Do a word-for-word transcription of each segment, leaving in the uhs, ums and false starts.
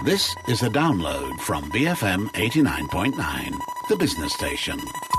This is a download from B F M eighty-nine point nine, the business station.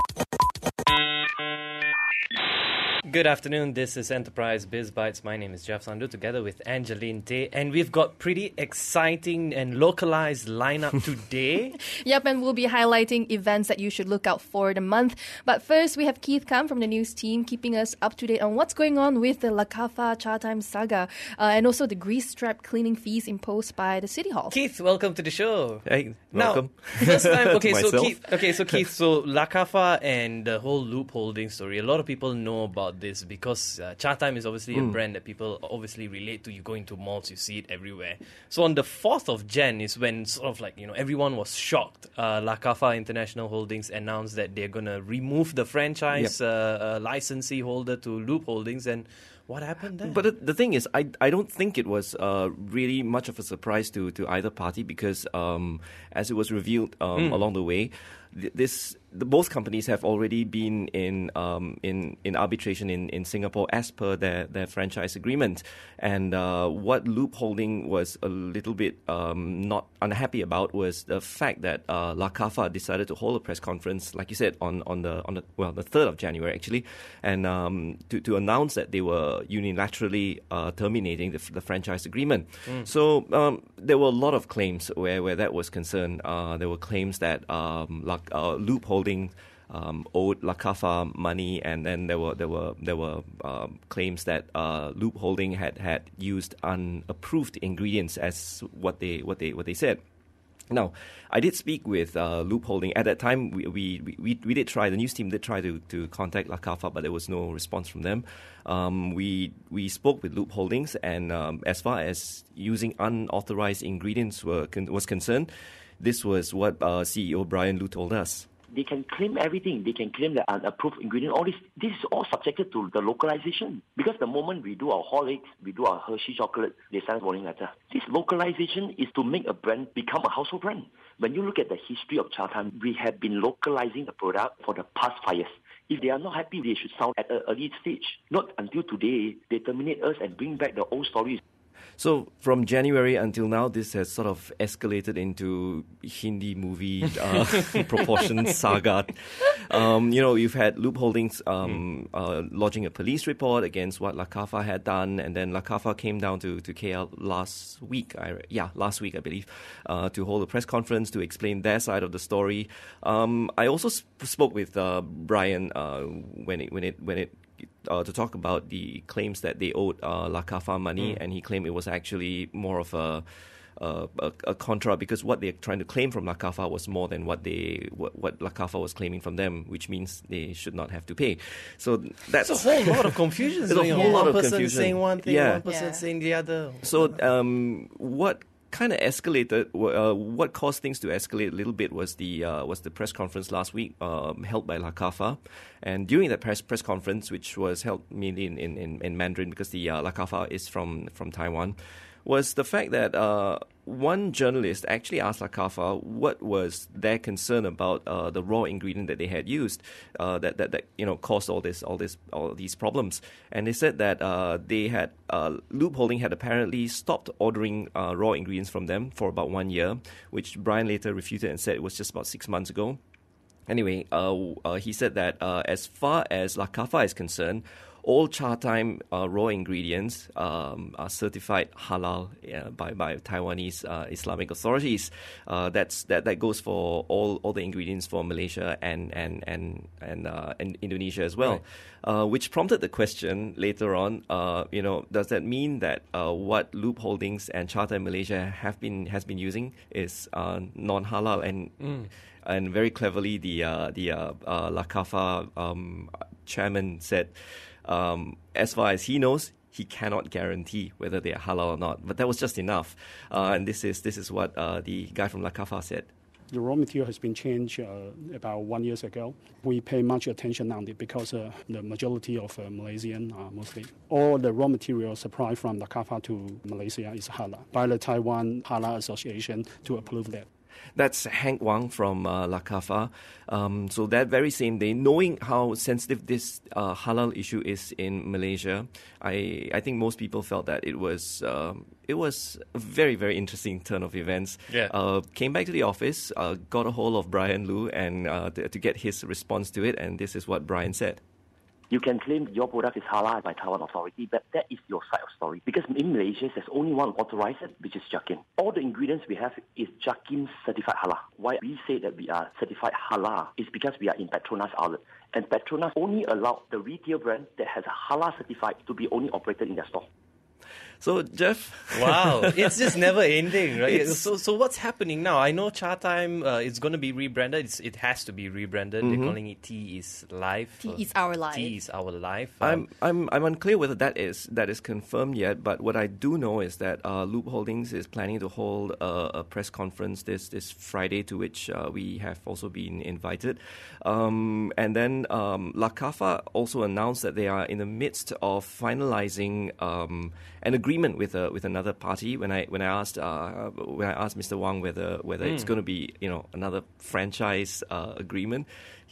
Good afternoon, this is Enterprise Biz Bites. My name is Jeff Sandu together with Angeline Tay, and we've got pretty exciting and localized lineup today. Yep, and we'll be highlighting events that you should look out for the month. But first, we have Keith Kam from the news team keeping us up to date on what's going on with the Lakafa Chatime saga uh, and also the grease trap cleaning fees imposed by the City Hall. Keith, welcome to the show. Hey, welcome. Now, first time, okay, so Myself. Keith, okay, so Keith, so Lakafa and the whole Loop Holding story. A lot of people know about this because uh, Chatime is obviously mm. a brand that people obviously relate to. You go into malls, you see it everywhere. So on the fourth of January is when sort of like, you know, everyone was shocked. Uh, Lakafa International Holdings announced that they're going to remove the franchise yep. uh, uh, licensee holder to Loop Holdings, and what happened there? But the, the thing is, I, I don't think it was uh, really much of a surprise to, to either party because um, as it was revealed um, mm. along the way, th- this the, both companies have already been in um, in in arbitration in, in Singapore as per their, their franchise agreement. And uh, what Loop Holding was a little bit um, not unhappy about was the fact that uh, Lakafa decided to hold a press conference, like you said, on, on the on the well the third of January actually, and um, to to announce that they were unilaterally uh, terminating the, the franchise agreement. Mm. So um, there were a lot of claims where, where that was concerned. Uh, there were claims that um, like, uh, Loop Holding um, owed Lakafa money, and then there were there were there were um, claims that uh, Loop Holding had, had used unapproved ingredients as what they what they what they said. Now, I did speak with uh, Loop Holding. At that time, we, we we we did try, the news team did try to, to contact Lakafa, but there was no response from them. Um, we we spoke with Loop Holdings, and um, as far as using unauthorized ingredients were con- was concerned, this was what uh, C E O Brian Lu told us. They can claim everything. They can claim the unapproved ingredient. All this, this is all subjected to the localization. Because the moment we do our Horlicks, we do our Hershey chocolate, they send us warning letter. This localization is to make a brand become a household brand. When you look at the history of Chatime, we have been localizing the product for the past five years. If they are not happy, they should sound at an early stage. Not until today, they terminate us and bring back the old stories. So from January until now, this has sort of escalated into Hindi movie uh, proportion saga. Um, you know, you've had Loop Holdings um, mm. uh, lodging a police report against what Lakafa had done, and then Lakafa came down to, to K L last week. I, yeah, last week I believe, uh, to hold a press conference to explain their side of the story. Um, I also sp- spoke with uh, Brian uh, when it when it when it. Uh, to talk about the claims that they owed uh, Lakafa money, mm. and he claimed it was actually more of a, uh, a a contra, because what they're trying to claim from Lakafa was more than what they what, what Lakafa was claiming from them, which means they should not have to pay. So that's it's a whole lot of confusion. There's a whole yeah. lot one of person confusion. saying one thing, yeah. one person yeah. saying the other. So um, what kind of escalated? Uh, what caused things to escalate a little bit was the uh, was the press conference last week um, held by Lakafa, and during that press press conference, which was held mainly in, in, in Mandarin because the uh, Lakafa is from from Taiwan, was the fact that uh, one journalist actually asked Lakafa what was their concern about uh, the raw ingredient that they had used uh, that, that that you know caused all this all this all these problems, and they said that uh, they had uh, Loop Holding had apparently stopped ordering uh, raw ingredients from them for about one year, which Brian later refuted and said it was just about six months ago. Anyway, uh, uh, he said that uh, as far as Lakafa is concerned, all Chatime uh, raw ingredients um, are certified halal uh, by by Taiwanese uh, Islamic authorities. Uh, that's that, that goes for all, all the ingredients for Malaysia and and and and, uh, and Indonesia as well, right. uh, which prompted the question later on. Uh, you know, does that mean that uh, what Loop Holdings and Chatime Malaysia have been has been using is uh, non-halal? And mm. and very cleverly, the uh, the uh, uh, Lakafa um, chairman said, Um, as far as he knows, he cannot guarantee whether they are halal or not. But that was just enough. Uh, and this is this is what uh, the guy from Lakafa said. The raw material has been changed uh, about one year ago. We pay much attention on it because uh, the majority of uh, Malaysian, uh, mostly, all the raw material supplied from Lakafa to Malaysia is halal by the Taiwan Halal Association to approve that. That's Hank Wang from uh, Lakafa. Um, so that very same day, knowing how sensitive this uh, halal issue is in Malaysia, I I think most people felt that it was um, it was a very very interesting turn of events. Yeah. Uh, came back to the office, uh, got a hold of Brian Lu, and uh, to, to get his response to it, and this is what Brian said. You can claim your product is halal by Taiwan authority, but that is your side of story. Because in Malaysia, there's only one authorized, which is Jakim. All the ingredients we have is Jakim certified halal. Why we say that we are certified halal is because we are in Petronas outlet. And Petronas only allow the retail brand that has a halal certified to be only operated in their store. So, Jeff? Wow, it's just never ending, right? It's- So, so what's happening now? I know Cha Time uh, is going to be rebranded. It's, it has to be rebranded. They're calling it Tea is Life. Tea Uh, is our life. Tea is our life. I'm I'm I'm unclear whether that is that is confirmed yet. But what I do know is that uh, Loop Holdings is planning to hold a, a press conference this this Friday, to which uh, we have also been invited. Um, and then um, Lakafa also announced that they are in the midst of finalizing um, an agreement with a, with another party. When I when I asked uh, when I asked Mister Wang whether whether it's going to be you know another franchise uh, agreement,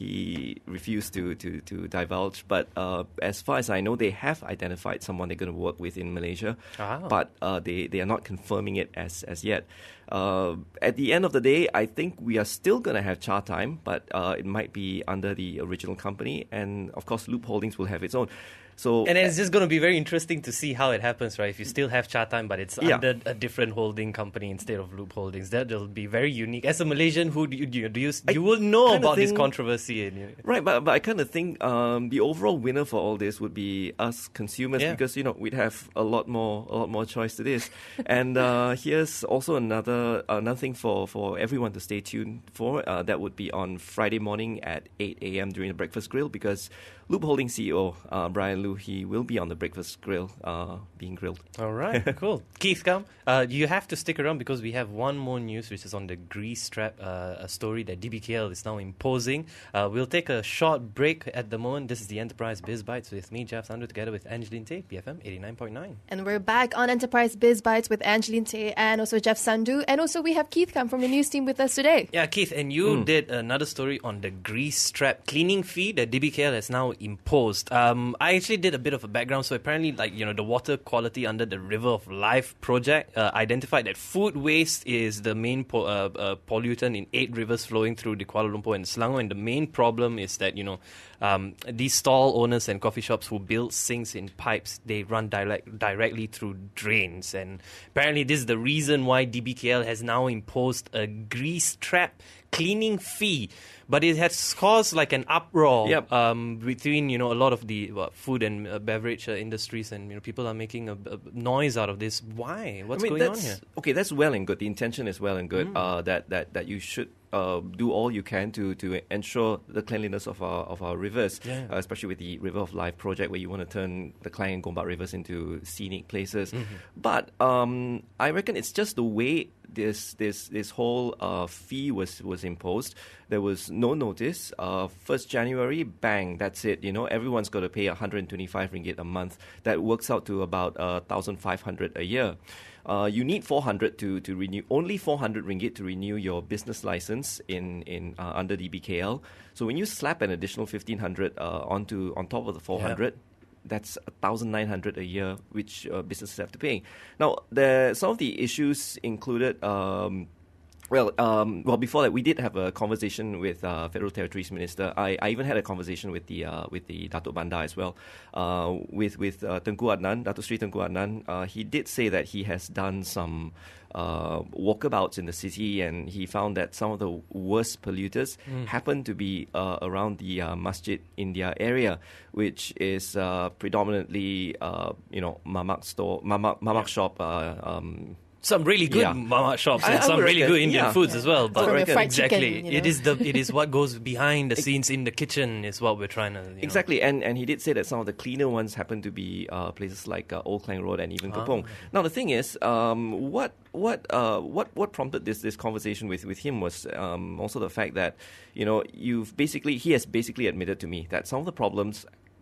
he refused to to, to divulge. But uh, as far as I know, they have identified someone they're going to work with in Malaysia, Ah. but uh, they they are not confirming it as as yet. Uh, at the end of the day, I think we are still going to have Cha Time, but uh, it might be under the original company, and of course, Loop Holdings will have its own. So, And it's just going to be very interesting to see how it happens, right? If you still have Cha Time, but it's Yeah. under a different holding company instead of Loop Holdings, that will be very unique. As a Malaysian, who do you do you, do you, I you will know kinda about this think- controversy? And, you know, right, but, but I kind of think um, the overall winner for all this would be us consumers, Yeah. because you know we'd have a lot more a lot more choice to this. And uh, here's also another another thing for, for everyone to stay tuned for. Uh, that would be on Friday morning at eight a.m. during the Breakfast Grill, because Loop Holdings C E O uh, Brian Lu, he will be on the Breakfast Grill uh, being grilled. All right, cool. Keith, come. Uh, you have to stick around because we have one more news, which is on the grease strap, uh, a story that D B K L is now imposing. Uh, we'll take a short break at the moment. This is the Enterprise Biz Bites with me, Jeff Sandu, together with Angeline Tay, B F M eighty-nine point nine. And we're back on Enterprise Biz Bites with Angeline Tay and also Jeff Sandu. And also we have Keith come from the news team with us today. Yeah, Keith, and you did another story on the grease strap cleaning fee that D B K L has now imposed. Um, I actually did a bit of a background. So apparently, like, you know, the water quality under the River of Life project uh, identified that food waste is the main po- uh, uh, pollutant in eight rivers flowing through the Kuala Lumpur and Selangor. And the main problem is that, you know, um, these stall owners and coffee shops who build sinks in pipes, they run direct, directly through drains. And apparently this is the reason why D B K L has now imposed a grease trap cleaning fee. But it has caused like an uproar Yep. um, between, you know, a lot of the what, food and uh, beverage uh, industries, and, you know, people are making a, a noise out of this. Why? What's I mean, going on that's, here? Okay, that's well and good. The intention is well and good. Uh, that, that that you should uh, do all you can to, to ensure the cleanliness of our of our rivers, Yeah. uh, especially with the River of Life project, where you want to turn the Klang and Gombak rivers into scenic places. But um, I reckon it's just the way this this this whole uh, fee was was imposed. There was no notice. Uh, first January, bang, that's it. You know, everyone's got to pay one hundred twenty-five ringgit a month. That works out to about uh, one thousand five hundred a year. Uh, you need four hundred to, to renew, only four hundred ringgit to renew your business license in, in uh, under D B K L. So when you slap an additional fifteen hundred uh, onto on top of the four hundred, that's one thousand nine hundred a year, which uh, businesses have to pay. Now, the, some of the issues included... Um, Well, um, well. Before that, we did have a conversation with uh, Federal Territories Minister. I, I even had a conversation with the uh, with the Datuk Bandar as well, uh, with with uh, Tengku Adnan, Datuk Sri Tengku Adnan. Uh, he did say that he has done some uh, walkabouts in the city, and he found that some of the worst polluters mm. happen to be uh, around the uh, Masjid India area, which is uh, predominantly uh, you know mamak store, mamak mamak yeah. shop. Uh, um, Some really good Yeah. mama shops I- and I some would really reckon, good Indian yeah. foods as well. But From your fried exactly, chicken, you it know. is the it is what goes behind the scenes in the kitchen is what we're trying to you know. Exactly, and and he did say that some of the cleaner ones happen to be uh, places like uh, Old Klang Road and even Kepong. Now the thing is, um, what what uh, what what prompted this this conversation with, with him was um, also the fact that you know you've basically he has basically admitted to me that some of the problems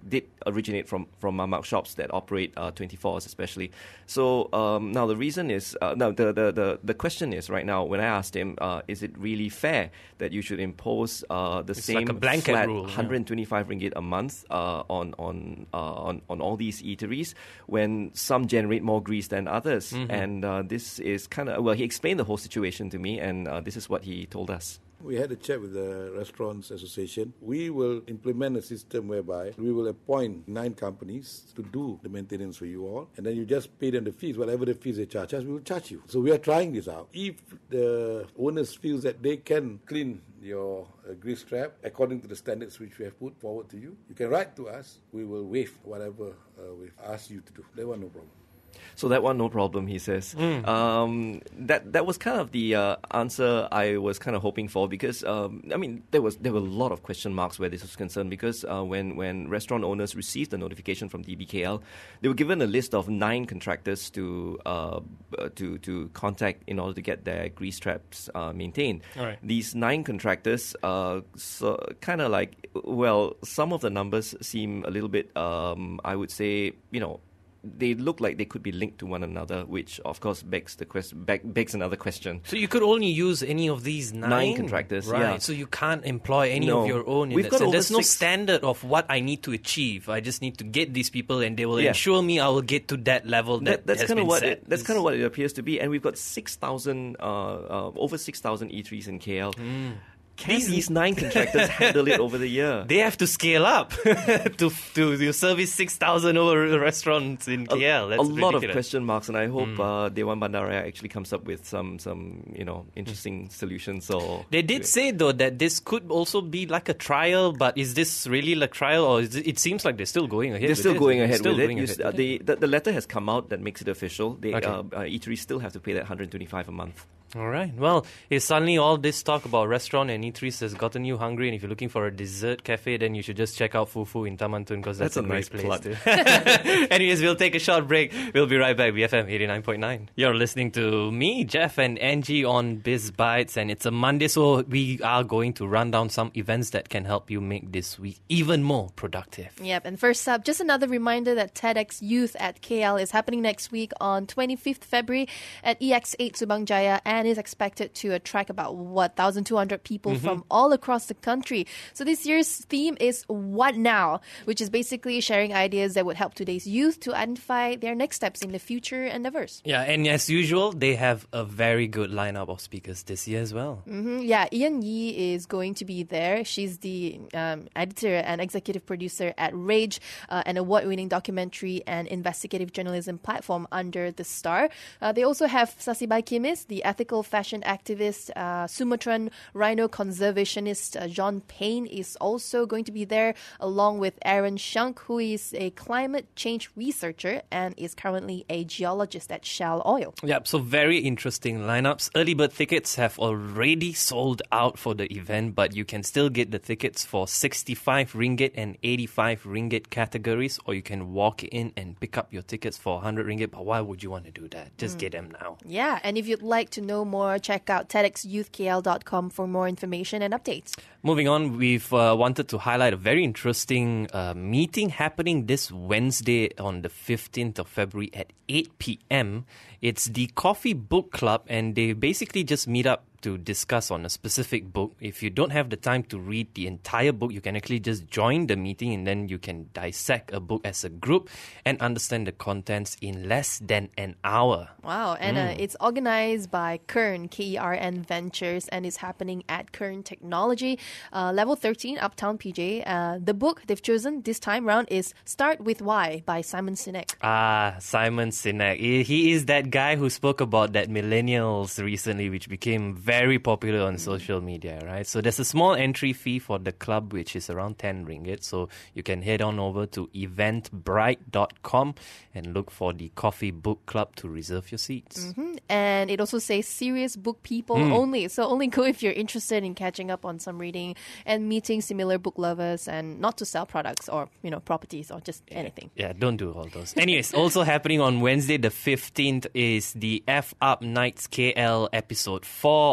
did originate from, from mamak shops that operate uh, twenty-four hours especially. So um, now the reason is, uh, now the, the, the, the question is right now, when I asked him, uh, is it really fair that you should impose uh, the it's same like a blanket flat rule, one hundred twenty-five yeah. ringgit a month uh, on, on, uh, on, on all these eateries when some generate more grease than others? Mm-hmm. And uh, this is kind of, well, he explained the whole situation to me, and uh, this is what he told us. We had a chat with the Restaurants Association. We will implement a system whereby we will appoint nine companies to do the maintenance for you all, and then you just pay them the fees. Whatever the fees they charge us, we will charge you. So we are trying this out. If the owners feel that they can clean your uh, grease trap according to the standards which we have put forward to you, you can write to us. We will waive whatever uh, we've asked you to do. That one, no problem. So that one, no problem, he says. Mm. Um, that that was kind of the uh, answer I was kind of hoping for, because um, I mean there was there were a lot of question marks where this was concerned, because uh, when when restaurant owners received the notification from D B K L, they were given a list of nine contractors to uh, to to contact in order to get their grease traps uh, maintained. All right. These nine contractors, uh, so kind of like, well, some of the numbers seem a little bit, um, I would say, you know, they look like they could be linked to one another, which of course begs the quest- beg- begs another question. So you could only use any of these nine, Nine contractors, right? yeah. So you can't employ any No. of your own. In We've that got sense. over There's no six- standard of what I need to achieve. I just need to get these people, and they will Yeah. ensure me I will get to that level. That, That, that's has kind of been what set. it, that's kind of what it appears to be, and we've got six thousand, uh, uh, over six thousand eateries in K L. Can These- these, nine contractors handle it over the year? They have to scale up to to to service six thousand over restaurants in K L. That's a lot of ridiculous. question marks, and I hope uh, Dewan Bandaraya actually comes up with some some you know interesting solutions. So They did say though that this could also be like a trial, but is this really like trial, or is it, it seems like they're still going ahead? They're with still this. going They're ahead still with it. going You ahead s- uh, with the, it. the the letter has come out that makes it official. They Okay. uh, uh, eateries still have to pay that one hundred twenty-five a month. All right. Well, if suddenly all this talk about restaurant and eateries has gotten you hungry, and if you're looking for a dessert cafe, then you should just check out Fufu in Tamantun, because that's, That's a great nice place plug. to. Anyways, we'll take a short break. We'll be right back. B F M eighty-nine point nine. You're listening to me, Jeff, and Angie on Biz Bites, and it's a Monday, so we are going to run down some events that can help you make this week even more productive. Yep, and first up, just another reminder that TEDx Youth at K L is happening next week on twenty-fifth February at E X eight Subang Jaya, and is expected to attract about, what, one thousand two hundred people Mm-hmm. from all across the country. So this year's theme is What Now, which is basically sharing ideas that would help today's youth to identify their next steps in the future endeavors. Yeah, and as usual, they have a very good lineup of speakers this year as well. Mm, Yeah, Ian Yee is going to be there. She's the um, editor and executive producer at Rage, uh, an award-winning documentary and investigative journalism platform under The Star. Uh, they also have Sasibai Kimis, the ethical fashion activist. Uh, Sumatran rhino conservationist uh, John Payne is also going to be there, along with Aaron Shunk, who is a climate change researcher and is currently a geologist at Shell Oil. Yep, so very interesting lineups. Early bird tickets have already sold out for the event, but you can still get the tickets for sixty-five ringgit and eighty-five ringgit categories, or you can walk in and pick up your tickets for one hundred ringgit. But why would you want to do that? Just get them now. Yeah, and if you'd like to know more, check out TEDx Youth K L dot com for more information and updates. Moving on, we've uh, wanted to highlight a very interesting uh, meeting happening this Wednesday on the fifteenth of February at eight p.m. It's the Coffee Book Club, and they basically just meet up to discuss on a specific book. If you don't have the time to read the entire book, you can actually just join the meeting, and then you can dissect a book as a group and understand the contents in less than an hour. Wow, and uh, it's organized by Kern, K E R N Ventures, and is happening at Kern Technology, uh, level thirteen, Uptown P J. Uh, the book they've chosen this time round is Start With Why by Simon Sinek. Ah, Simon Sinek. He he is that guy who spoke about that millennials recently, which became very popular on social media, right? So there's a small entry fee for the club, which is around ten ringgit. So you can head on over to eventbrite dot com and look for the Coffee Book Club to reserve your seats. Mhm. And it also says serious book people only. So only go if you're interested in catching up on some reading and meeting similar book lovers, and not to sell products or, you know, properties or just anything. Yeah, don't do all those. Anyways, also happening on Wednesday the fifteenth is the F Up Nights K L episode four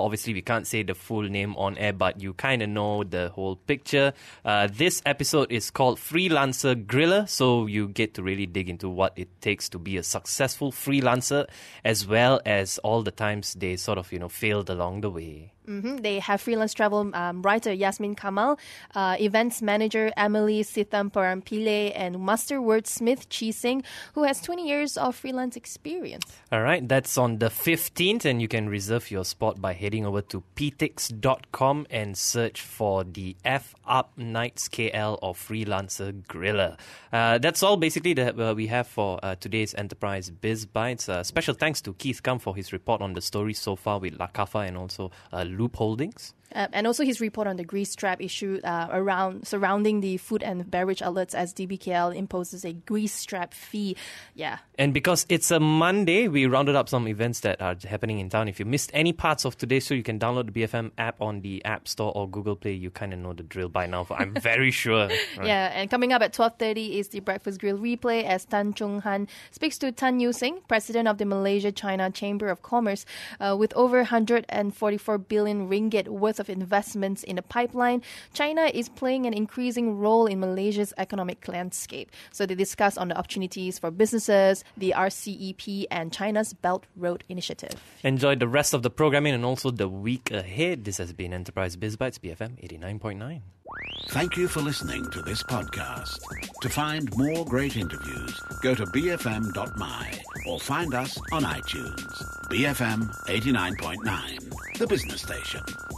obviously, we can't say the full name on air, but you kind of know the whole picture. Uh, this episode is called Freelancer Griller, so you get to really dig into what it takes to be a successful freelancer, as well as all the times they sort of, you know, failed along the way. Mm-hmm. They have freelance travel um, writer Yasmin Kamal, uh, events manager Emily Sithamparampillai, and master wordsmith Chi Sing, who has twenty years of freelance experience. All right, that's on the fifteenth, and you can reserve your spot by heading over to p tix dot com and search for the F Up Nights K L or Freelancer Griller. Uh, that's all basically that uh, we have for uh, today's Enterprise Biz Bites. Uh, special thanks to Keith Kam for his report on the story so far with Lakafa and also uh, Loop Holdings. Uh, and also his report on the grease trap issue uh, around surrounding the food and beverage outlets as D B K L imposes a grease trap fee. Yeah. And because it's a Monday, we rounded up some events that are happening in town. If you missed any parts of today's show, you can download the B F M app on the App Store or Google Play. You kind of know the drill by now, I'm very sure. Right? Yeah, and coming up at twelve thirty is the Breakfast Grill replay as Tan Chung Han speaks to Tan Yu Sing, president of the Malaysia-China Chamber of Commerce, uh, with over one hundred forty-four billion ringgit worth of investments in the pipeline. China is playing an increasing role in Malaysia's economic landscape. So they discuss on the opportunities for businesses, the R C E P, and China's Belt Road Initiative. Enjoy the rest of the programming and also the week ahead. This has been Enterprise Biz Bites, B F M eighty-nine point nine. Thank you for listening to this podcast. To find more great interviews, go to b f m dot m y or find us on iTunes. B F M eighty-nine point nine, the business station.